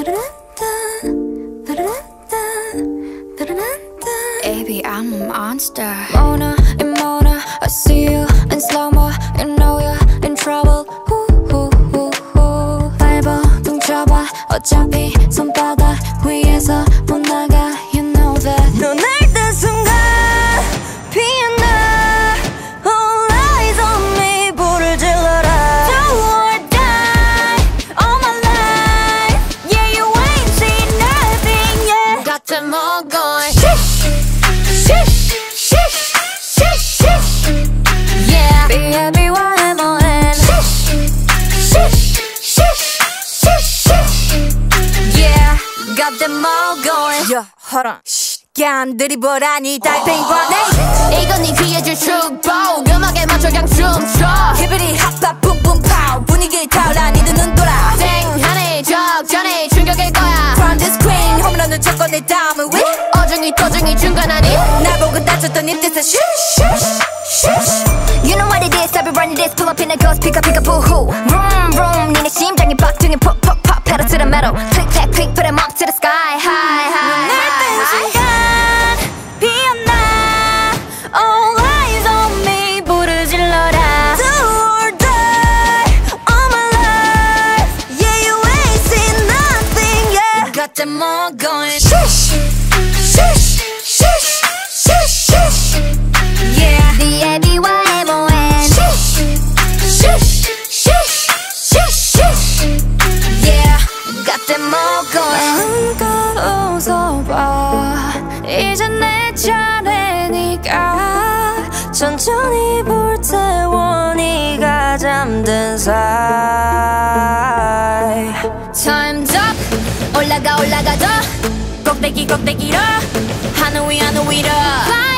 Baby, I'm a monster. Mona and Mona, I see you in slow-mo. You know you're in trouble. 발버둥 쳐봐. 어차피 손바닥 위에서 못 나가. You know that. 넌 날 딴 순간 피어나. All eyes on me. 불을 질러라. Do or die all my life. Yeah, you ain't seen nothing yet. got them all going. Yeah, B-A-B-Y-M-O-N. Yeah, got them all going. 야, hold on. 야, 들이보라니 달팽이관에. 이건 네 귀에 줄 축복. 음악에 맞춰 그냥 춤춰. 히비리 핫바 뿜뿜 파우. 분위기 타올라 니들 눈 돌아. 땡하네 적잖아 충격일 거야. From this queen 홈런은 쳤고 내 다음은 위. 어중이 to중이 중간하니. 날 보고 다쳤던 입에서 You know what it is, I'll be running this. Pull up in a ghost, pick up, boo-hoo. Vroom, vroom, 니네 심장이 박동이 pop, pop, pop. Pedal to the metal, click, clack, click, put them up to the sky. High, high, high, high. 피어나. All eyes on me. 불을 질러라. Do or die, all my life. Yeah, you ain't seen nothing yet. Got them all going. Yeah, B-A-B-Y-M-O-N. Yeah, got them all going. 한껏 웃어봐. 이제 내 차례니까. 천천히 불태워 네가 잠든 사이. Time's up. 올라가 올라가 더. 꼭대기 꼭대기로. 하늘 위 하늘 위로.